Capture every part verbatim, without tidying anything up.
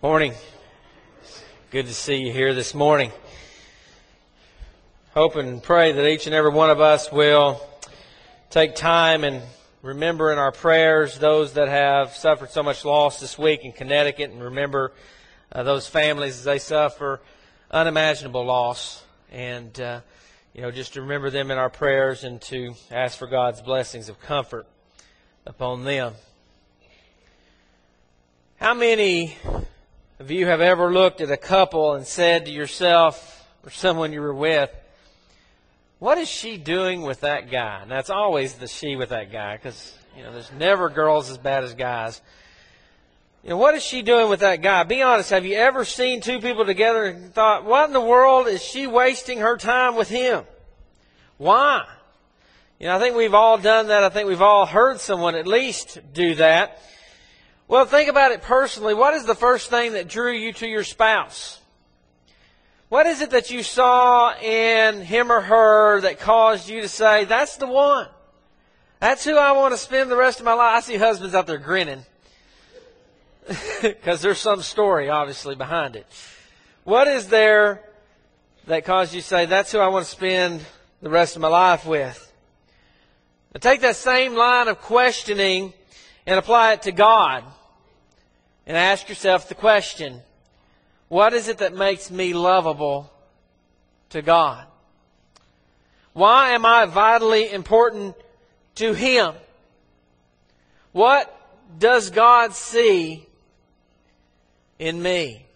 Morning. Good to see you here this morning. Hope and pray that each and every one of us will take time and remember in our prayers those that have suffered so much loss this week in Connecticut, and remember uh, those families as they suffer unimaginable loss, and uh, you know, just to remember them in our prayers and to ask for God's blessings of comfort upon them. How many of you have ever looked at a couple and said to yourself or someone you were with, what is she doing with that guy? And that's always the she with that guy, because you know there's never girls as bad as guys. You know, what is she doing with that guy? Be honest, have you ever seen two people together and thought, what in the world is she wasting her time with him? Why? You know, I think we've all done that. I think we've all heard someone at least do that. Well, think about it personally. What is the first thing that drew you to your spouse? What is it that you saw in him or her that caused you to say, that's the one? That's who I want to spend the rest of my life. I see husbands out there grinning because there's some story, obviously, behind it. What is there that caused you to say, that's who I want to spend the rest of my life with? Now, take that same line of questioning and apply it to God. And ask yourself the question, what is it that makes me lovable to God? Why am I vitally important to Him? What does God see in me?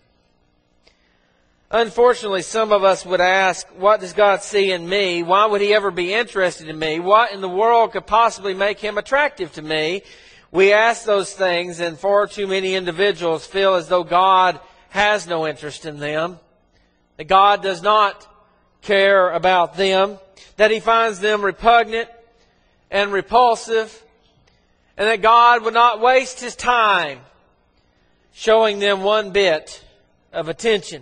Unfortunately, some of us would ask, what does God see in me? Why would He ever be interested in me? What in the world could possibly make Him attractive to me? We ask those things, and far too many individuals feel as though God has no interest in them, that God does not care about them, that He finds them repugnant and repulsive, and that God would not waste His time showing them one bit of attention.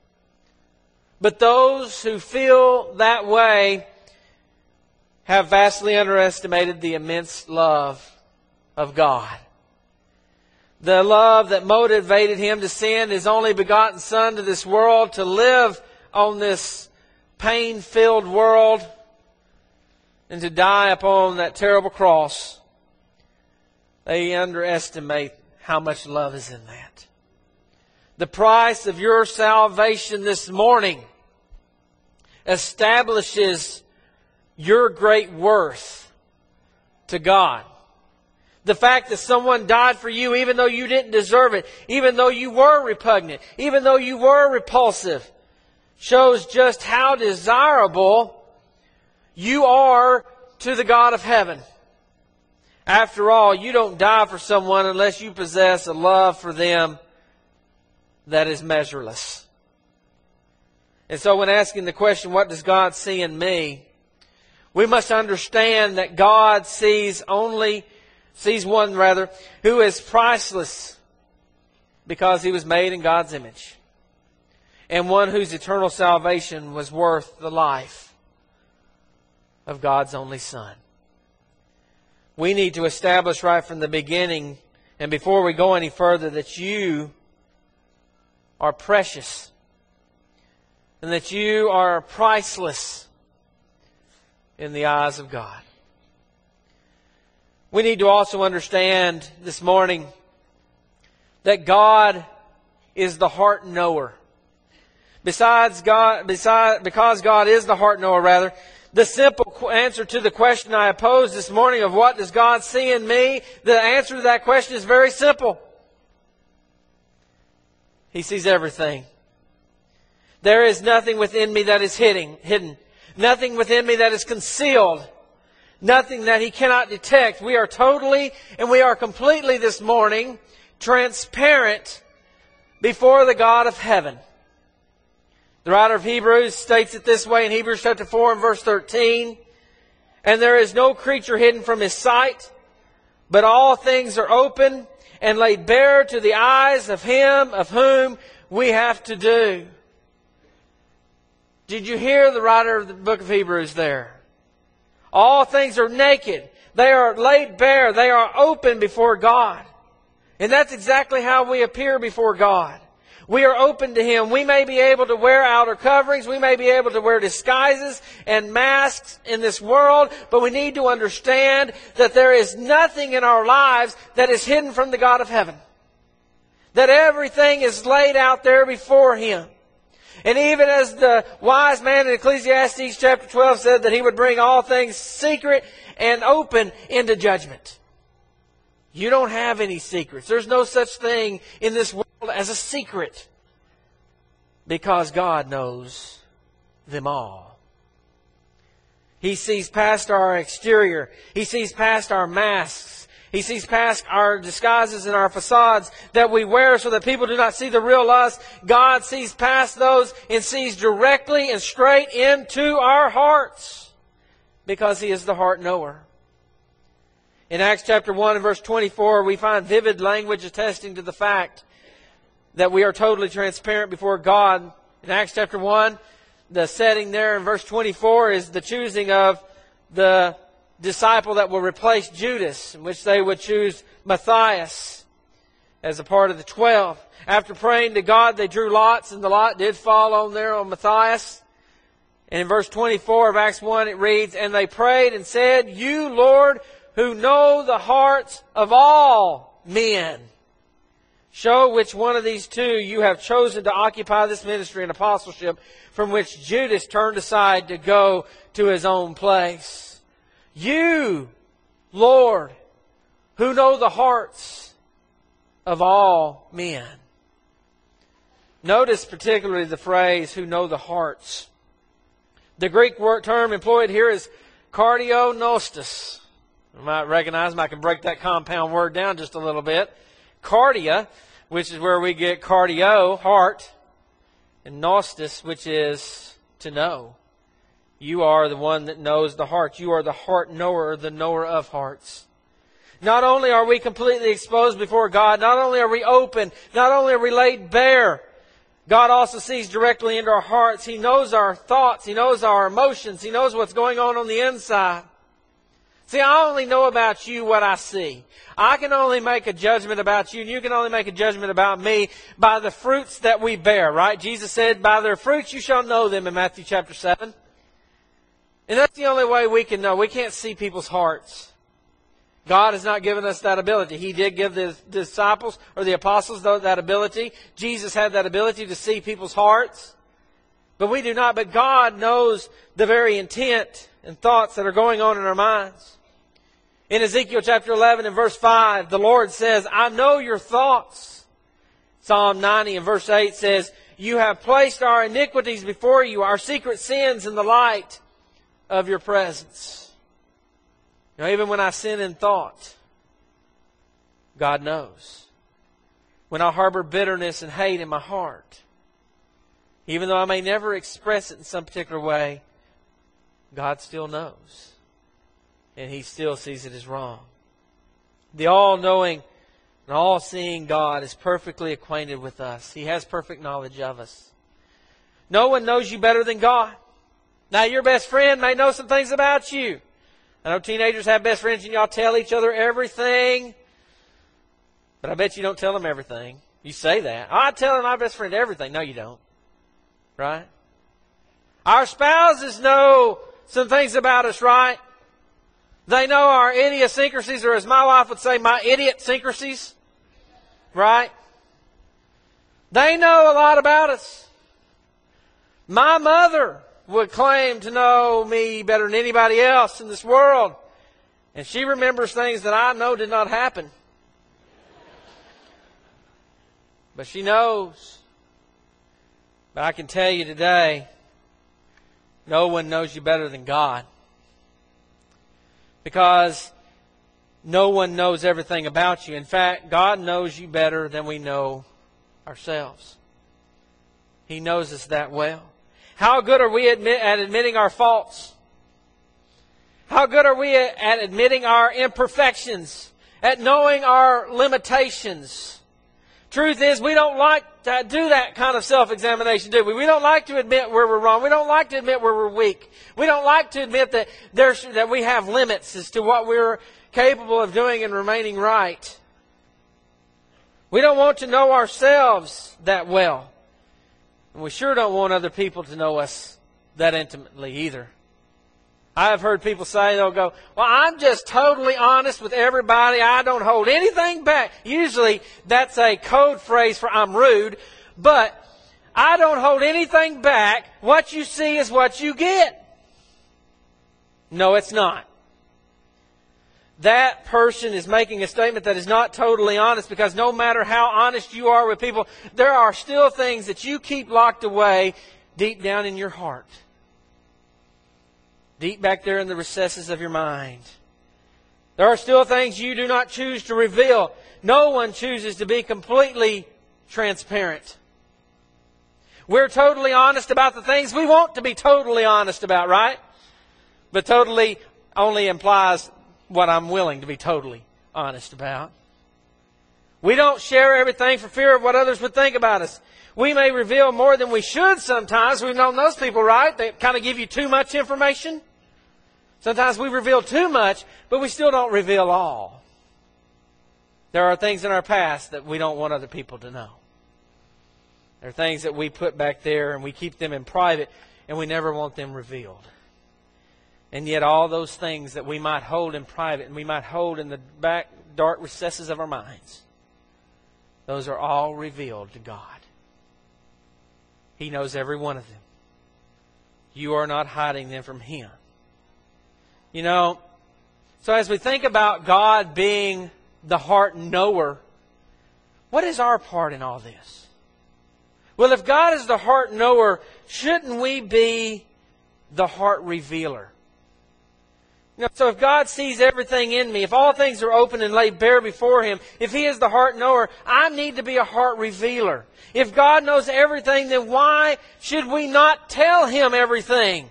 But those who feel that way have vastly underestimated the immense love of God. The love that motivated Him to send His only begotten Son to this world, to live on this pain-filled world, and to die upon that terrible cross. They underestimate how much love is in that. The price of your salvation this morning establishes your great worth to God. The fact that someone died for you even though you didn't deserve it, even though you were repugnant, even though you were repulsive, shows just how desirable you are to the God of heaven. After all, you don't die for someone unless you possess a love for them that is measureless. And so when asking the question, what does God see in me? We must understand that God sees only sees one rather, who is priceless because He was made in God's image, and one whose eternal salvation was worth the life of God's only Son. We need to establish right from the beginning, and before we go any further, that you are precious and that you are priceless in the eyes of God. We need to also understand this morning that God is the heart knower. Besides God, besides, because God is the heart knower, rather, the simple answer to the question I posed this morning of what does God see in me, the answer to that question is very simple. He sees everything. There is nothing within me that is hidden, hidden. Nothing within me that is concealed. Nothing that He cannot detect. We are totally and we are completely this morning transparent before the God of heaven. The writer of Hebrews states it this way in Hebrews chapter four and verse thirteen. And there is no creature hidden from His sight, but all things are open and laid bare to the eyes of Him of whom we have to do. Did you hear the writer of the book of Hebrews there? All things are naked. They are laid bare. They are open before God. And that's exactly how we appear before God. We are open to Him. We may be able to wear outer coverings. We may be able to wear disguises and masks in this world. But we need to understand that there is nothing in our lives that is hidden from the God of heaven. That everything is laid out there before Him. And even as the wise man in Ecclesiastes chapter twelve said that he would bring all things secret and open into judgment. You don't have any secrets. There's no such thing in this world as a secret, because God knows them all. He sees past our exterior. He sees past our masks. He sees past our disguises and our facades that we wear so that people do not see the real us. God sees past those and sees directly and straight into our hearts, because He is the heart knower. In Acts chapter one and verse twenty-four, we find vivid language attesting to the fact that we are totally transparent before God. In Acts chapter one, the setting there in verse twenty-four is the choosing of the disciple that will replace Judas, in which they would choose Matthias as a part of the twelve. After praying to God, they drew lots, and the lot did fall on there on Matthias. And in verse twenty-four of Acts one, it reads, "And they prayed and said, You, Lord, who know the hearts of all men, show which one of these two you have chosen to occupy this ministry and apostleship, from which Judas turned aside to go to his own place. You, Lord, who know the hearts of all men." Notice particularly the phrase, "who know the hearts." The Greek word term employed here is kardionostos. You might recognize them. I can break that compound word down just a little bit. Cardia, which is where we get cardio, heart, and nostos, which is to know. You are the one that knows the heart. You are the heart knower, the knower of hearts. Not only are we completely exposed before God, not only are we open, not only are we laid bare, God also sees directly into our hearts. He knows our thoughts. He knows our emotions. He knows what's going on on the inside. See, I only know about you what I see. I can only make a judgment about you, and you can only make a judgment about me by the fruits that we bear, right? Jesus said, "By their fruits you shall know them," in Matthew chapter seven. And that's the only way we can know. We can't see people's hearts. God has not given us that ability. He did give the disciples or the apostles that ability. Jesus had that ability to see people's hearts. But we do not. But God knows the very intent and thoughts that are going on in our minds. In Ezekiel chapter eleven and verse five, the Lord says, "I know your thoughts." Psalm ninety and verse eight says, "You have placed our iniquities before you, our secret sins in the light of your presence." Now, even when I sin in thought, God knows. When I harbor bitterness and hate in my heart, even though I may never express it in some particular way, God still knows. And He still sees it as wrong. The all-knowing and all-seeing God is perfectly acquainted with us. He has perfect knowledge of us. No one knows you better than God. Now, your best friend may know some things about you. I know teenagers have best friends and y'all tell each other everything. But I bet you don't tell them everything. You say that. Oh, I tell my best friend everything. No, you don't. Right? Our spouses know some things about us, right? They know our idiosyncrasies, or as my wife would say, my idiot-syncrasies. Right? They know a lot about us. My mother would claim to know me better than anybody else in this world. And she remembers things that I know did not happen. But she knows. But I can tell you today, no one knows you better than God. Because no one knows everything about you. In fact, God knows you better than we know ourselves. He knows us that well. How good are we admit, at admitting our faults? How good are we at, at admitting our imperfections? At knowing our limitations? Truth is, we don't like to do that kind of self-examination, do we? We don't like to admit where we're wrong. We don't like to admit where we're weak. We don't like to admit that there's, that we have limits as to what we're capable of doing and remaining right. We don't want to know ourselves that well. And we sure don't want other people to know us that intimately either. I have heard people say, they'll go, well, I'm just totally honest with everybody. I don't hold anything back. Usually that's a code phrase for I'm rude. But I don't hold anything back. What you see is what you get. No, it's not. That person is making a statement that is not totally honest, because no matter how honest you are with people, there are still things that you keep locked away deep down in your heart. Deep back there in the recesses of your mind. There are still things you do not choose to reveal. No one chooses to be completely transparent. We're totally honest about the things we want to be totally honest about, right? But totally only implies what I'm willing to be totally honest about. We don't share everything for fear of what others would think about us. We may reveal more than we should sometimes. We've known those people, right? They kind of give you too much information. Sometimes we reveal too much, but we still don't reveal all. There are things in our past that we don't want other people to know. There are things that we put back there and we keep them in private, and we never want them revealed. And yet all those things that we might hold in private and we might hold in the back dark recesses of our minds, those are all revealed to God. He knows every one of them. You are not hiding them from Him. You know, so as we think about God being the heart knower, what is our part in all this? Well, if God is the heart knower, shouldn't we be the heart revealer? You know, so if God sees everything in me, if all things are open and laid bare before Him, if He is the heart knower, I need to be a heart revealer. If God knows everything, then why should we not tell Him everything?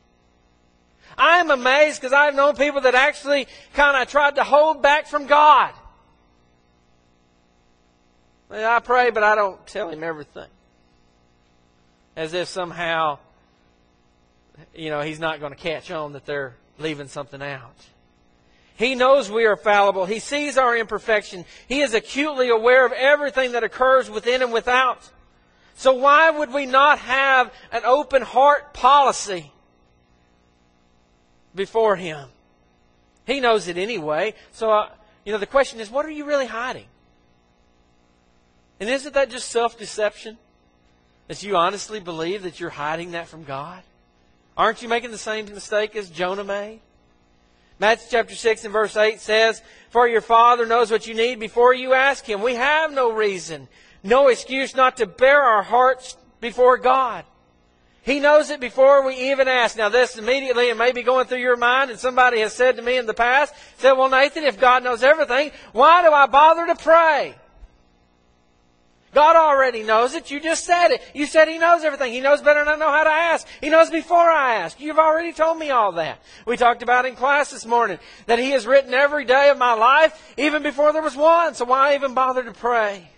I am amazed because I've known people that actually kind of tried to hold back from God. I pray, but I don't tell Him everything. As if somehow, you know, He's not going to catch on that they're leaving something out. He knows we are fallible. He sees our imperfection. He is acutely aware of everything that occurs within and without. So why would we not have an open heart policy before Him? He knows it anyway. So, uh, you know, the question is, what are you really hiding? And isn't that just self-deception? That you honestly believe that you're hiding that from God? Aren't you making the same mistake as Jonah made? Matthew chapter six and verse eight says, for your Father knows what you need before you ask Him. We have no reason, no excuse not to bear our hearts before God. He knows it before we even ask. Now this immediately, it may be going through your mind, and somebody has said to me in the past, said, well, Nathan, if God knows everything, why do I bother to pray? God already knows it. You just said it. You said He knows everything. He knows better than I know how to ask. He knows before I ask. You've already told me all that. We talked about in class this morning that He has written every day of my life, even before there was one. So why even bother to pray?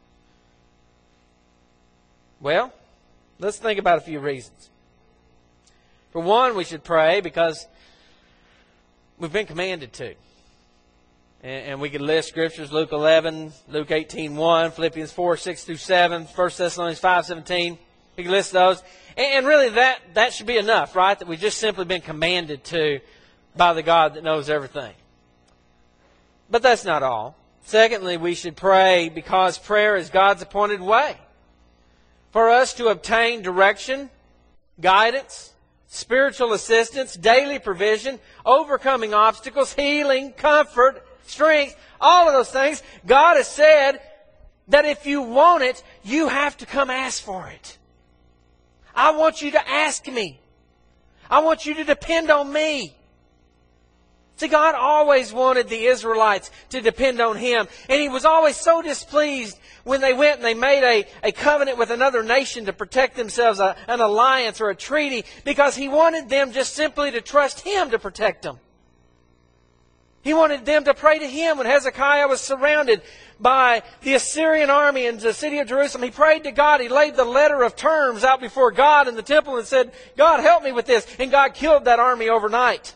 Well, let's think about a few reasons. For one, we should pray because we've been commanded to. And we could list scriptures, Luke eleven, Luke eighteen one, Philippians four, six through seven, First Thessalonians five, seventeen. We could list those. And really that, that should be enough, right? That we've just simply been commanded to by the God that knows everything. But that's not all. Secondly, we should pray because prayer is God's appointed way for us to obtain direction, guidance, spiritual assistance, daily provision, overcoming obstacles, healing, comfort, strength, all of those things. God has said that if you want it, you have to come ask for it. I want you to ask me. I want you to depend on me. See, God always wanted the Israelites to depend on Him. And He was always so displeased when they went and they made a, a covenant with another nation to protect themselves, a, an alliance or a treaty, because He wanted them just simply to trust Him to protect them. He wanted them to pray to Him. When Hezekiah was surrounded by the Assyrian army in the city of Jerusalem, he prayed to God. He laid the letter of terms out before God in the temple and said, God, help me with this. And God killed that army overnight.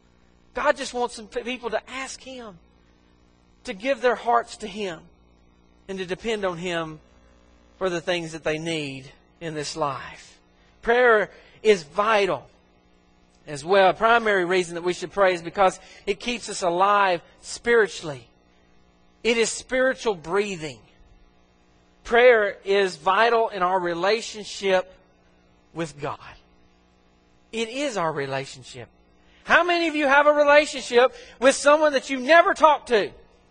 God just wants some people to ask Him, to give their hearts to Him. and to depend on Him for the things that they need in this life. Prayer is vital as well. A primary reason that we should pray is because it keeps us alive spiritually. It is spiritual breathing. Prayer is vital in our relationship with God. It is our relationship. How many of you have a relationship with someone that you never talk to?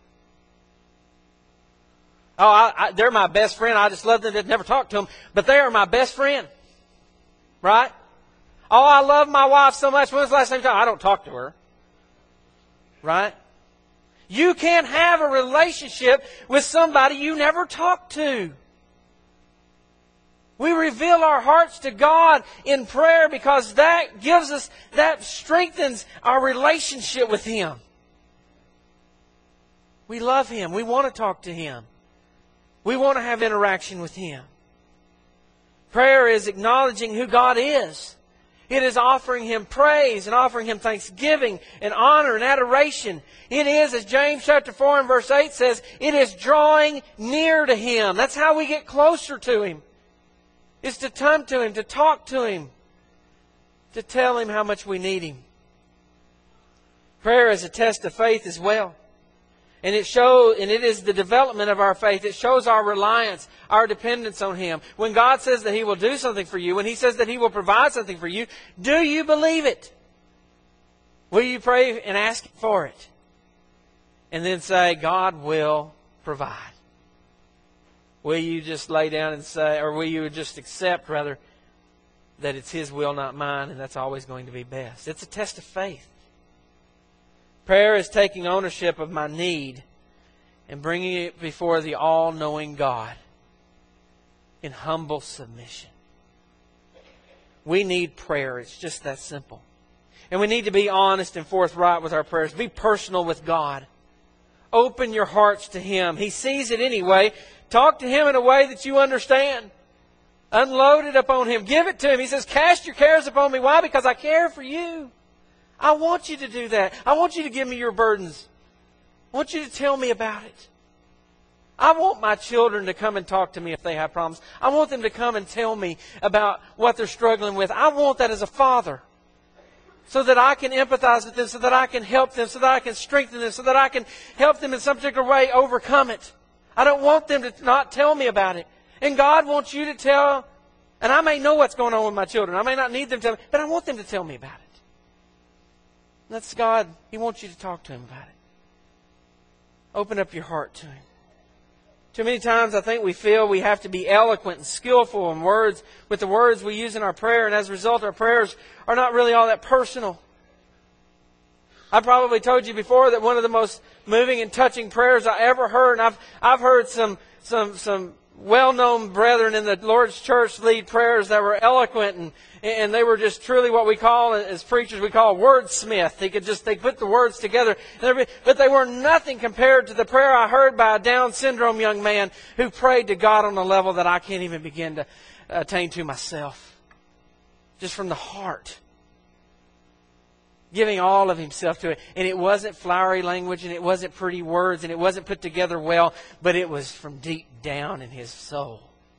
Oh, I, I, they're my best friend. I just love them to never talk to them. But they are my best friend. Right? Oh, I love my wife so much. When was the last time you talked? I don't talk to her. Right? You can't have a relationship with somebody you never talk to. We reveal our hearts to God in prayer because that gives us, that strengthens our relationship with Him. We love Him. We want to talk to Him. We want to have interaction with Him. Prayer is acknowledging who God is. It is offering Him praise and offering Him thanksgiving and honor and adoration. It is, as James chapter four and verse eight says, it is drawing near to Him. That's how we get closer to Him. It's to come to Him, to talk to Him, to tell Him how much we need Him. Prayer is a test of faith as well. And it shows, and it is the development of our faith. It shows our reliance, our dependence on Him. When God says that He will do something for you, when He says that He will provide something for you, do you believe it? Will you pray and ask for it? And then say, God will provide. Will you just lay down and say, or will you just accept, rather, that it's His will, not mine, and that's always going to be best? It's a test of faith. Prayer is taking ownership of my need and bringing it before the all-knowing God in humble submission. We need prayer. It's just that simple. And we need to be honest and forthright with our prayers. Be personal with God. Open your hearts to Him. He sees it anyway. Talk to Him in a way that you understand. Unload it upon Him. Give it to Him. He says, cast your cares upon me. Why? Because I care for you. I want you to do that. I want you to give me your burdens. I want you to tell me about it. I want my children to come and talk to me if they have problems. I want them to come and tell me about what they're struggling with. I want that as a father. So that I can empathize with them, so that I can help them, so that I can strengthen them, so that I can help them in some particular way overcome it. I don't want them to not tell me about it. And God wants you to tell, and I may know what's going on with my children. I may not need them to tell me, but I want them to tell me about it. That's God. He wants you to talk to Him about it. Open up your heart to Him. Too many times I think we feel we have to be eloquent and skillful in words with the words we use in our prayer, and as a result our prayers are not really all that personal. I probably told you before that one of the most moving and touching prayers I ever heard, and I've I've heard some some some well-known brethren in the Lord's church lead prayers that were eloquent, and and they were just truly what we call, as preachers, we call wordsmith. They could just, they put the words together, but they were nothing compared to the prayer I heard by a Down syndrome young man who prayed to God on a level that I can't even begin to attain to myself. Just from the heart. Giving all of himself to it. And it wasn't flowery language, and it wasn't pretty words, and it wasn't put together well, but it was from deep down in his soul.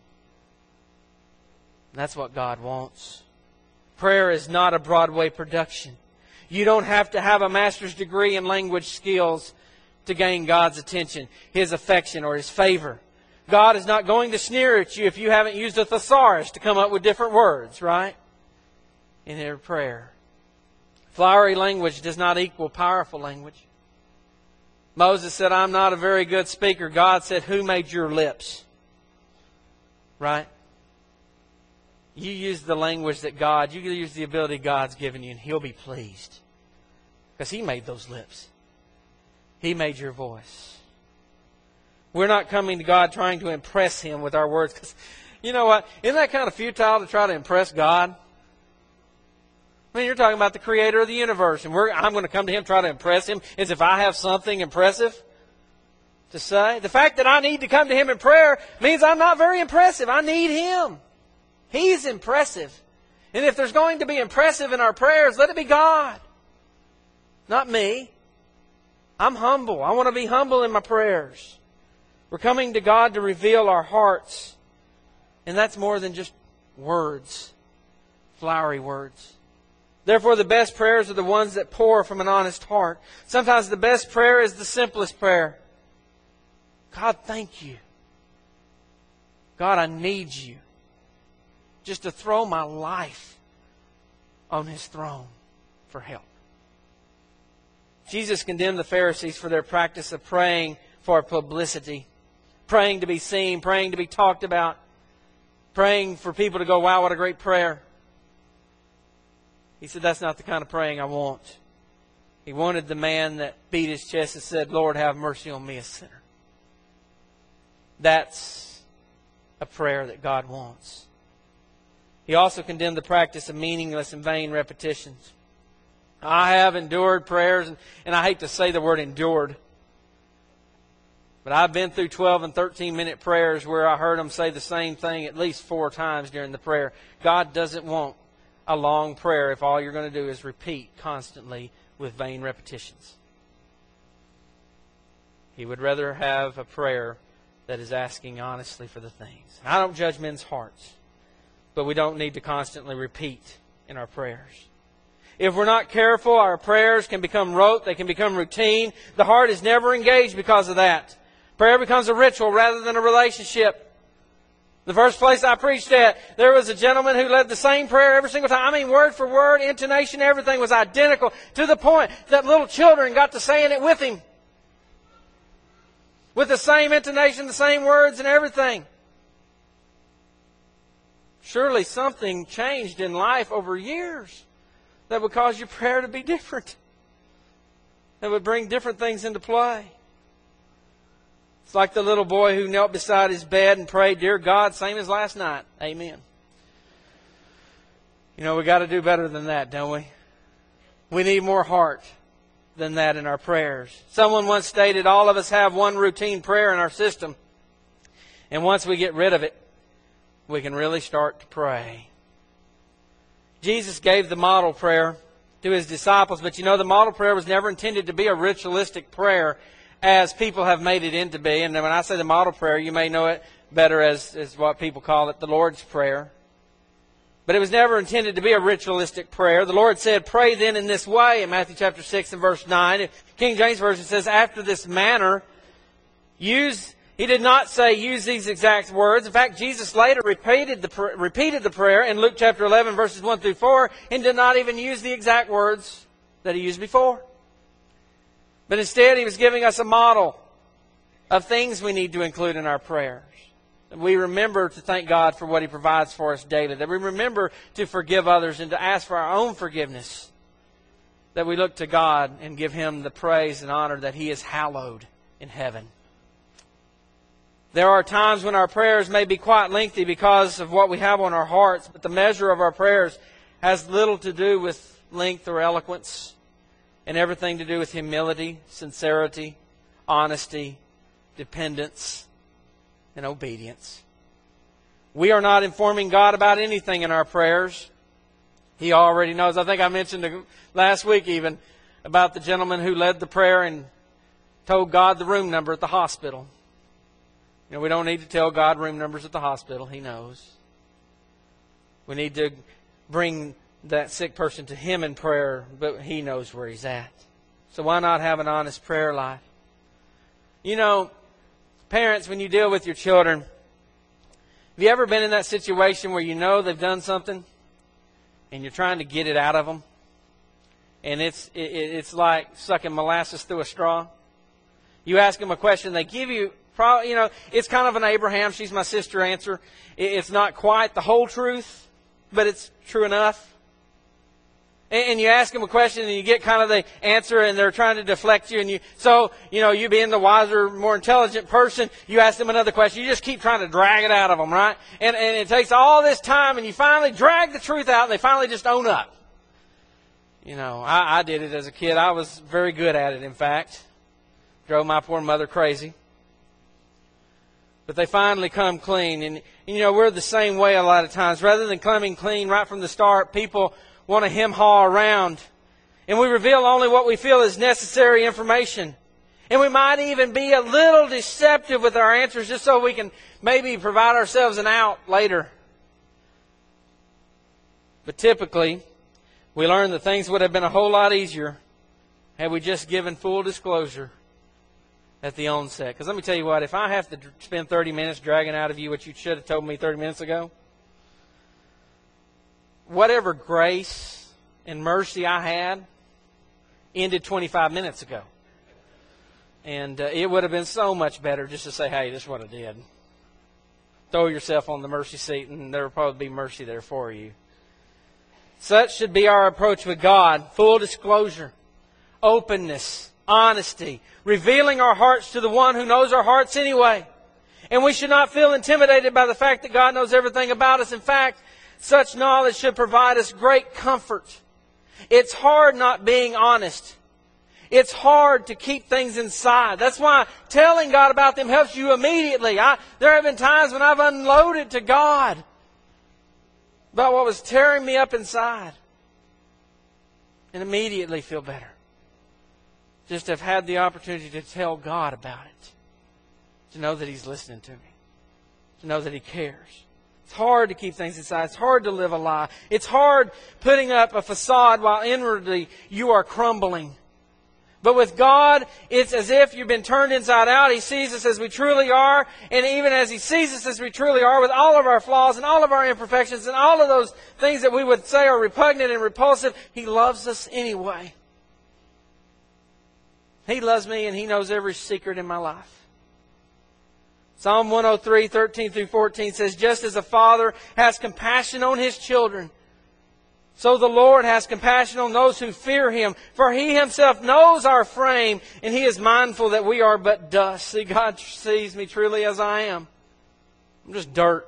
And that's what God wants. Prayer is not a Broadway production. You don't have to have a master's degree in language skills to gain God's attention, His affection, or His favor. God is not going to sneer at you if you haven't used a thesaurus to come up with different words, right? In your prayer. Flowery language does not equal powerful language. Moses said, I'm not a very good speaker. God said, who made your lips? Right? You use the language that God, you use the ability God's given you, and He'll be pleased. Because He made those lips. He made your voice. We're not coming to God trying to impress Him with our words. Because, you know what? Isn't that kind of futile to try to impress God? I mean, you're talking about the Creator of the universe, and we're, I'm going to come to Him, try to impress Him, as if I have something impressive to say. The fact that I need to come to Him in prayer means I'm not very impressive. I need Him. He's impressive. And if there's going to be impressive in our prayers, let it be God, not me. I'm humble. I want to be humble in my prayers. We're coming to God to reveal our hearts. And that's more than just words, flowery words. Therefore, the best prayers are the ones that pour from an honest heart. Sometimes the best prayer is the simplest prayer. God, thank you. God, I need you. Just to throw my life on His throne for help. Jesus condemned the Pharisees for their practice of praying for publicity. Praying to be seen, praying to be talked about. Praying for people to go, wow, what a great prayer. He said, that's not the kind of praying I want. He wanted the man that beat his chest and said, Lord, have mercy on me, a sinner. That's a prayer that God wants. He also condemned the practice of meaningless and vain repetitions. I have endured prayers, and, and I hate to say the word endured, but I've been through twelve and thirteen minute prayers where I heard them say the same thing at least four times during the prayer. God doesn't want a long prayer if all you're going to do is repeat constantly with vain repetitions. He would rather have a prayer that is asking honestly for the things. I don't judge men's hearts, but we don't need to constantly repeat in our prayers. If we're not careful, our prayers can become rote, they can become routine. The heart is never engaged because of that. Prayer becomes a ritual rather than a relationship. The first place I preached at, there was a gentleman who led the same prayer every single time. I mean, word for word, intonation, everything was identical to the point that little children got to saying it with him. With the same intonation, the same words and everything. Surely something changed in life over years that would cause your prayer to be different. That would bring different things into play. It's like the little boy who knelt beside his bed and prayed, Dear God, same as last night. Amen. You know, we got to do better than that, don't we? We need more heart than that in our prayers. Someone once stated, all of us have one routine prayer in our system. And once we get rid of it, we can really start to pray. Jesus gave the model prayer to His disciples, but you know, the model prayer was never intended to be a ritualistic prayer as people have made it into be. And when I say the model prayer, you may know it better as, as what people call it, the Lord's Prayer. But it was never intended to be a ritualistic prayer. The Lord said, pray then in this way in Matthew chapter six and verse nine. King James Version says, after this manner, use... He did not say use these exact words. In fact, Jesus later repeated the, repeated the prayer in Luke chapter eleven, verses one through four, and did not even use the exact words that He used before. But instead, He was giving us a model of things we need to include in our prayers. That we remember to thank God for what He provides for us daily. That we remember to forgive others and to ask for our own forgiveness. That we look to God and give Him the praise and honor that He is hallowed in heaven. There are times when our prayers may be quite lengthy because of what we have on our hearts, but the measure of our prayers has little to do with length or eloquence, and everything to do with humility, sincerity, honesty, dependence, and obedience. We are not informing God about anything in our prayers. He already knows. I think I mentioned last week even about the gentleman who led the prayer and told God the room number at the hospital. You know, we don't need to tell God room numbers at the hospital. He knows. We need to bring that sick person to Him in prayer, but He knows where he's at. So why not have an honest prayer life? You know, parents, when you deal with your children, have you ever been in that situation where you know they've done something and you're trying to get it out of them? And it's it, it's like sucking molasses through a straw. You ask them a question, they give you... Probably, you know, it's kind of an Abraham, she's my sister answer. It's not quite the whole truth, but it's true enough. And you ask them a question and you get kind of the answer and they're trying to deflect you. And you, so, you know, you being the wiser, more intelligent person, you ask them another question. You just keep trying to drag it out of them, right? And, and it takes all this time and you finally drag the truth out and they finally just own up. You know, I, I did it as a kid. I was very good at it, in fact. Drove my poor mother crazy. But they finally come clean. And, and, you know, we're the same way a lot of times. Rather than coming clean right from the start, people want to hem-haw around. And we reveal only what we feel is necessary information. And we might even be a little deceptive with our answers just so we can maybe provide ourselves an out later. But typically, we learn that things would have been a whole lot easier had we just given full disclosure at the onset. Because let me tell you what, if I have to spend thirty minutes dragging out of you what you should have told me thirty minutes ago, whatever grace and mercy I had ended twenty-five minutes ago. And uh, it would have been so much better just to say, hey, this is what I did. Throw yourself on the mercy seat and there will probably be mercy there for you. Such should be our approach with God. Full disclosure, openness, honesty, revealing our hearts to the one who knows our hearts anyway. And we should not feel intimidated by the fact that God knows everything about us. In fact, such knowledge should provide us great comfort. It's hard not being honest. It's hard to keep things inside. That's why telling God about them helps you immediately. I, there have been times when I've unloaded to God about what was tearing me up inside and immediately feel better. Just have had the opportunity to tell God about it. To know that He's listening to me. To know that He cares. It's hard to keep things inside. It's hard to live a lie. It's hard putting up a facade while inwardly you are crumbling. But with God, it's as if you've been turned inside out. He sees us as we truly are. And even as He sees us as we truly are, with all of our flaws and all of our imperfections and all of those things that we would say are repugnant and repulsive, He loves us anyway. He loves me and He knows every secret in my life. Psalm one oh three, thirteen through fourteen says, just as a father has compassion on his children, so the Lord has compassion on those who fear Him. For He Himself knows our frame, and He is mindful that we are but dust. See, God sees me truly as I am. I'm just dirt.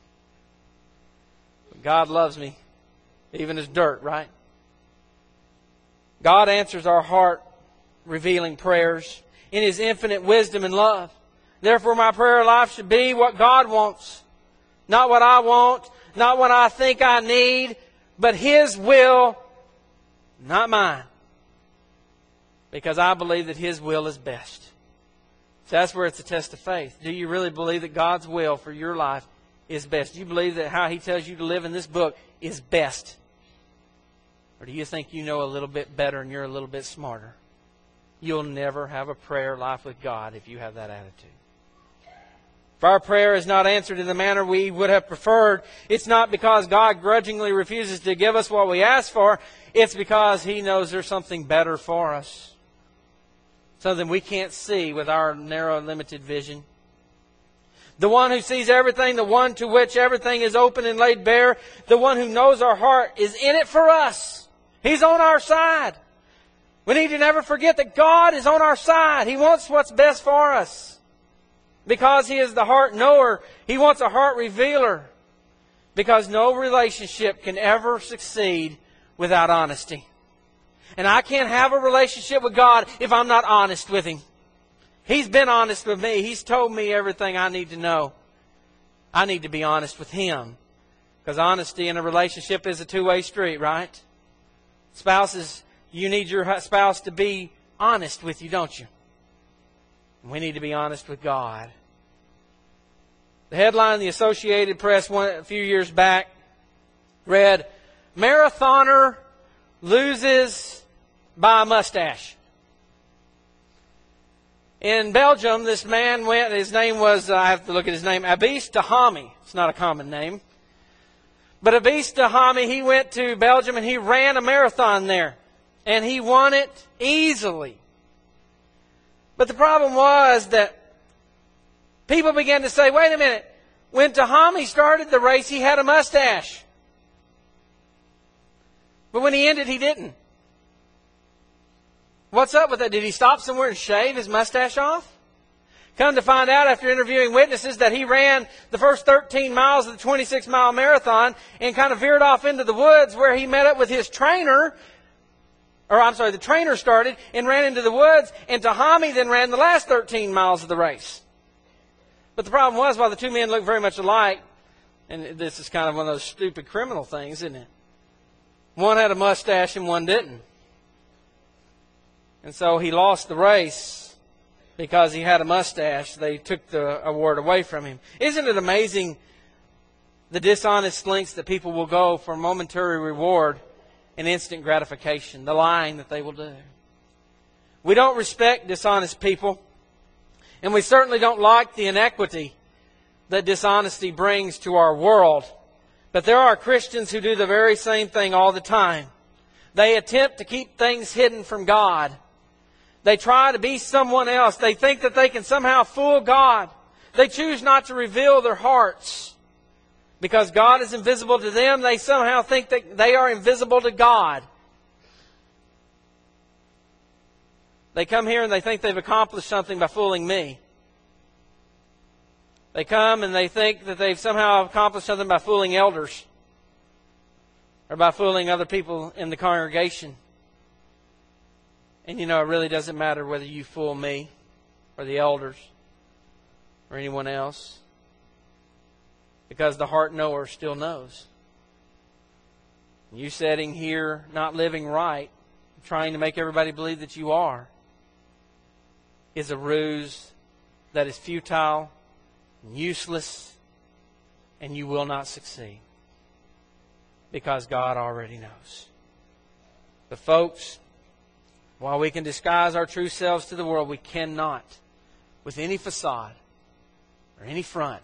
But God loves me, even as dirt, right? God answers our heart-revealing prayers in His infinite wisdom and love. Therefore, my prayer life should be what God wants. Not what I want, not what I think I need, but His will, not mine. Because I believe that His will is best. So that's where it's a test of faith. Do you really believe that God's will for your life is best? Do you believe that how He tells you to live in this book is best? Or do you think you know a little bit better and you're a little bit smarter? You'll never have a prayer life with God if you have that attitude. If our prayer is not answered in the manner we would have preferred, it's not because God grudgingly refuses to give us what we ask for. It's because He knows there's something better for us. Something we can't see with our narrow, limited vision. The one who sees everything, the one to which everything is open and laid bare, the one who knows our heart is in it for us. He's on our side. We need to never forget that God is on our side. He wants what's best for us. Because He is the heart knower, He wants a heart revealer. Because no relationship can ever succeed without honesty. And I can't have a relationship with God if I'm not honest with Him. He's been honest with me. He's told me everything I need to know. I need to be honest with Him. Because honesty in a relationship is a two-way street, right? Spouses, you need your spouse to be honest with you, don't you? We need to be honest with God. The headline in the Associated Press one, a few years back read, Marathoner loses by a mustache. In Belgium, this man went, his name was, uh, I have to look at his name, Abis Tahami. It's not a common name. But Abis Tahami, he went to Belgium and he ran a marathon there. And he won it easily. But the problem was that people began to say, wait a minute, when Tahami started the race, he had a mustache. But when he ended, he didn't. What's up with that? Did he stop somewhere and shave his mustache off? Come to find out after interviewing witnesses that he ran the first thirteen miles of the twenty-six mile marathon and kind of veered off into the woods where he met up with his trainer. Or I'm sorry, the trainer started and ran into the woods, and Tahami then ran the last thirteen miles of the race. But the problem was, while the two men looked very much alike, and this is kind of one of those stupid criminal things, isn't it? One had a mustache and one didn't. And so he lost the race. because he had a mustache, they took the award away from him. Isn't it amazing the dishonest lengths that people will go for momentary reward and instant gratification, the lying that they will do? We don't respect dishonest people, and we certainly don't like the inequity that dishonesty brings to our world. But there are Christians who do the very same thing all the time. They attempt to keep things hidden from God. They try to be someone else. They think that they can somehow fool God. They choose not to reveal their hearts. Because God is invisible to them, they somehow think that they are invisible to God. They come here and they think they've accomplished something by fooling me. They come and they think that they've somehow accomplished something by fooling elders or by fooling other people in the congregation. And you know, it really doesn't matter whether you fool me or the elders or anyone else, because the heart knower still knows. You sitting here not living right, trying to make everybody believe that you are, is a ruse that is futile, useless, and you will not succeed, because God already knows. But folks, while we can disguise our true selves to the world, we cannot, with any facade or any front,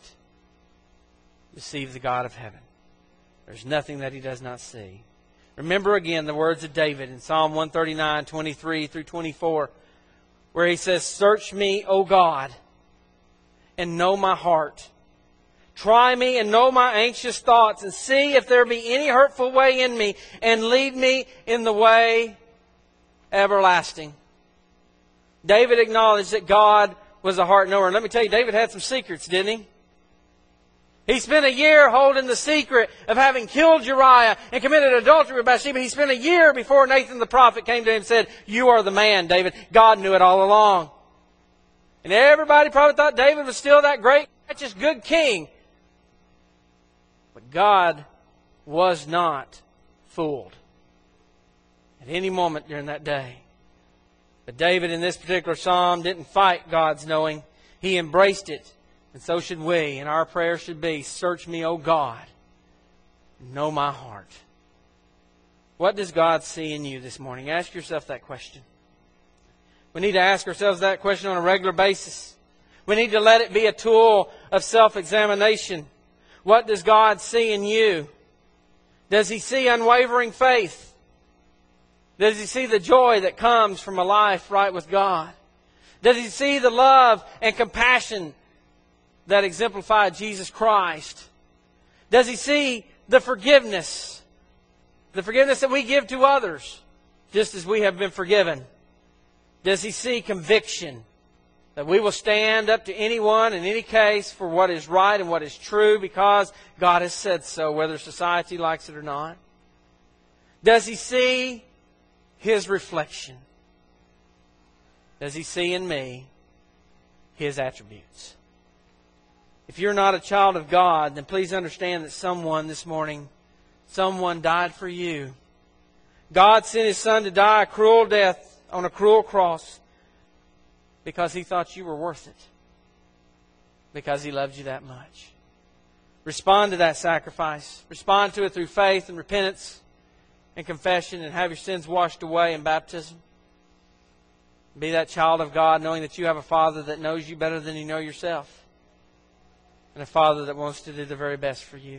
deceive the God of heaven. There's nothing that He does not see. Remember again the words of David in Psalm one thirty-nine, twenty-three through twenty-four, where he says, "Search me, O God, and know my heart. Try me and know my anxious thoughts, and see if there be any hurtful way in me, and lead me in the way everlasting." David acknowledged that God was a heart knower. And let me tell you, David had some secrets, didn't he? He spent a year holding the secret of having killed Uriah and committed adultery with Bathsheba. He spent a year before Nathan the prophet came to him and said, "You are the man, David." God knew it all along. And everybody probably thought David was still that great, righteous, good king. But God was not fooled at any moment during that day. But David in this particular psalm didn't fight God's knowing. He embraced it. And so should we. And our prayer should be, "Search me, O God, and know my heart." What does God see in you this morning? Ask yourself that question. We need to ask ourselves that question on a regular basis. We need to let it be a tool of self-examination. What does God see in you? Does He see unwavering faith? Does He see the joy that comes from a life right with God? Does He see the love and compassion that exemplified Jesus Christ? Does He see the forgiveness? The forgiveness that we give to others, just as we have been forgiven. Does He see conviction? That we will stand up to anyone in any case for what is right and what is true because God has said so, whether society likes it or not? Does He see His reflection? Does He see in me His attributes? If you're not a child of God, then please understand that someone this morning, someone died for you. God sent His Son to die a cruel death on a cruel cross because He thought you were worth it. Because He loved you that much. Respond to that sacrifice. Respond to it through faith and repentance and confession, and have your sins washed away in baptism. Be that child of God, knowing that you have a Father that knows you better than you know yourself. And a Father that wants to do the very best for you.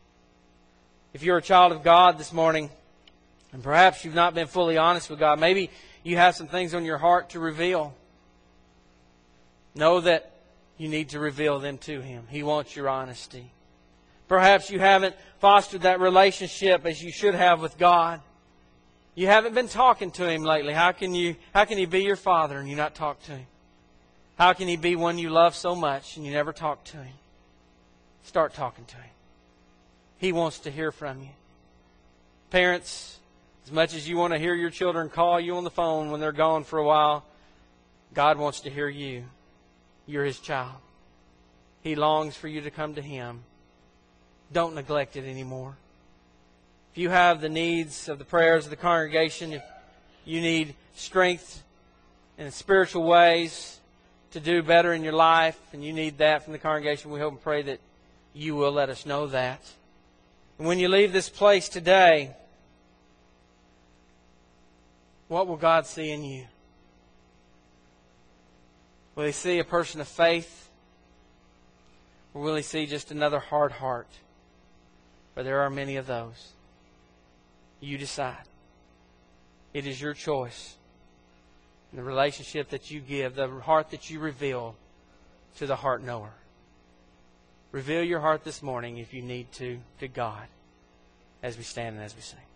If you're a child of God this morning, and perhaps you've not been fully honest with God, maybe you have some things on your heart to reveal. Know that you need to reveal them to Him. He wants your honesty. Perhaps you haven't fostered that relationship as you should have with God. You haven't been talking to Him lately. How can you, how can He be your Father and you not talk to Him? How can He be one you love so much and you never talk to Him? Start talking to Him. He wants to hear from you. Parents, as much as you want to hear your children call you on the phone when they're gone for a while, God wants to hear you. You're His child. He longs for you to come to Him. Don't neglect it anymore. If you have the needs of the prayers of the congregation, if you need strength in spiritual ways, to do better in your life and you need that from the congregation, we hope and pray that you will let us know that. And when you leave this place today, what will God see in you? Will He see a person of faith? Or will He see just another hard heart? For there are many of those. You decide. It is your choice. And the relationship that you give, the heart that you reveal to the heart knower. Reveal your heart this morning, if you need to, to God, as we stand and as we sing.